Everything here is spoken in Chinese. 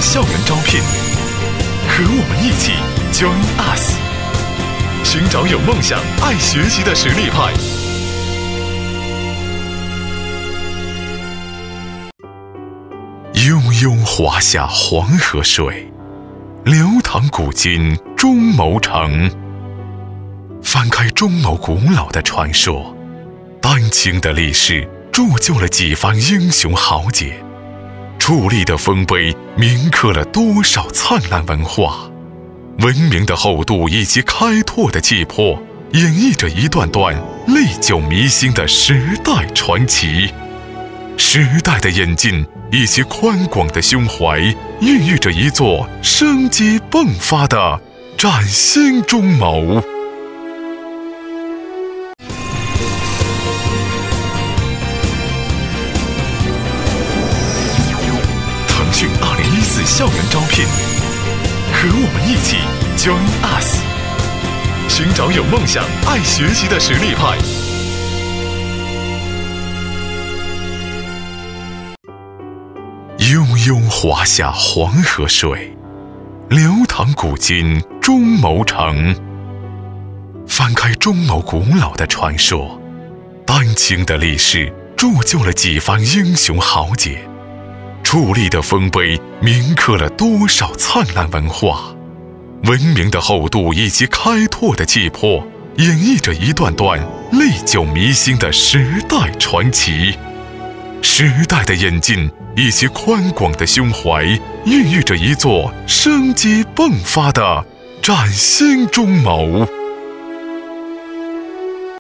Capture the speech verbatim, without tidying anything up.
校园招聘，和我们一起 Join us， 寻找有梦想、爱学习的实力派。悠悠华夏黄河水，流淌古今中牟城。翻开中牟古老的传说，丹青的历史铸就了几番英雄豪杰，矗立的丰碑铭刻了多少灿烂文化，文明的厚度以及开拓的气魄，演绎着一段段历久弥新的时代传奇。时代的演进以及宽广的胸怀，孕育着一座生机迸发的崭新中牟。腾讯二零一四校园招聘，和我们一起 Join us， 寻找有梦想、爱学习的实力派。悠悠华夏黄河水，流淌古今中牟城。翻开中牟古老的传说，丹青的历史铸就了几番英雄豪杰，矗立的丰碑铭刻了多少灿烂文化，文明的厚度以及开拓的气魄，演绎着一段段历久弥新的时代传奇。时代的演进以及宽广的胸怀，孕育着一座生机迸发的崭新中牟。